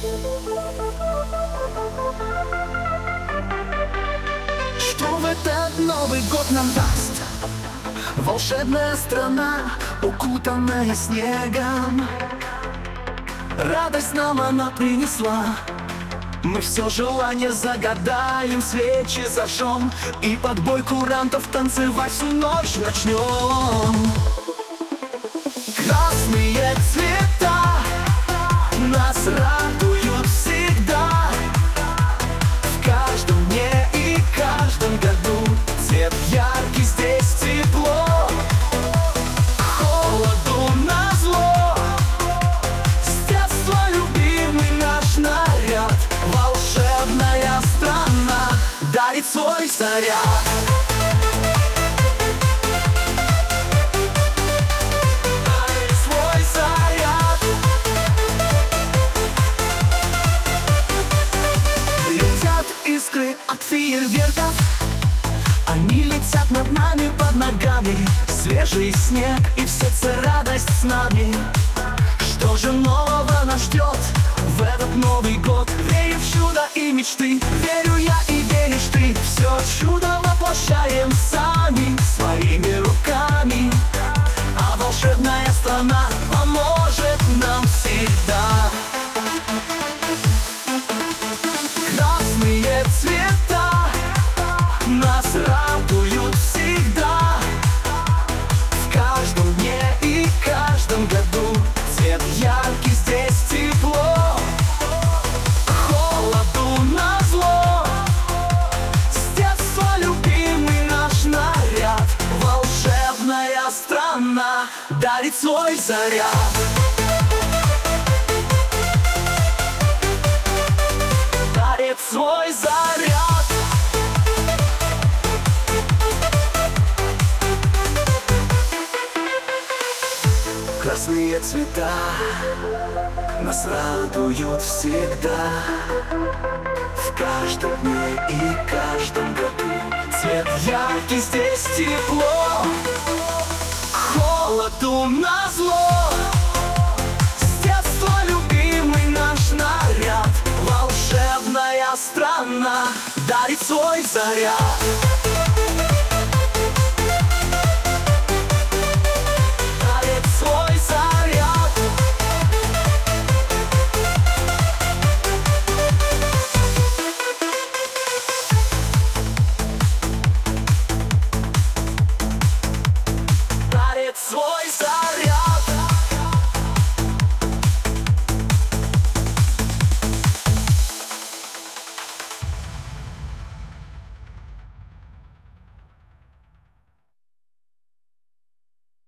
Что в этот Новый год нам даст волшебная страна, укутанная снегом? Радость нам она принесла. Мы все желания загадаем, свечи зажжем и под бой курантов танцевать всю ночь начнем. Красные цвета нас радуют всегда, в каждом дне и каждом году. Цвет яркий, здесь тепло, холоду назло. С детства любимый наш наряд, волшебная страна дарит свой заряд. Искры от фейерверков, они летят над нами под ногами. Свежий снег и в сердце радость с нами. Что же нового нас ждет в этот Новый год? Верю в чудо и мечты, верю я и веришь ты. Все чудо воплощаем сами своими руками, а волшебная страна поможет нам всегда. Красные цвета нас радуют всегда, в каждом дне и каждом году. Цвет яркий, здесь тепло, холоду назло. С детства любимый наш наряд, волшебная страна дарит свой заряд. Свой заряд. Красные цвета нас радуют всегда, в каждом дне и каждом году. Цвет яркий, здесь тепло, холоду назло. С детства любимый наш наряд, волшебная страна дарит свой заряд.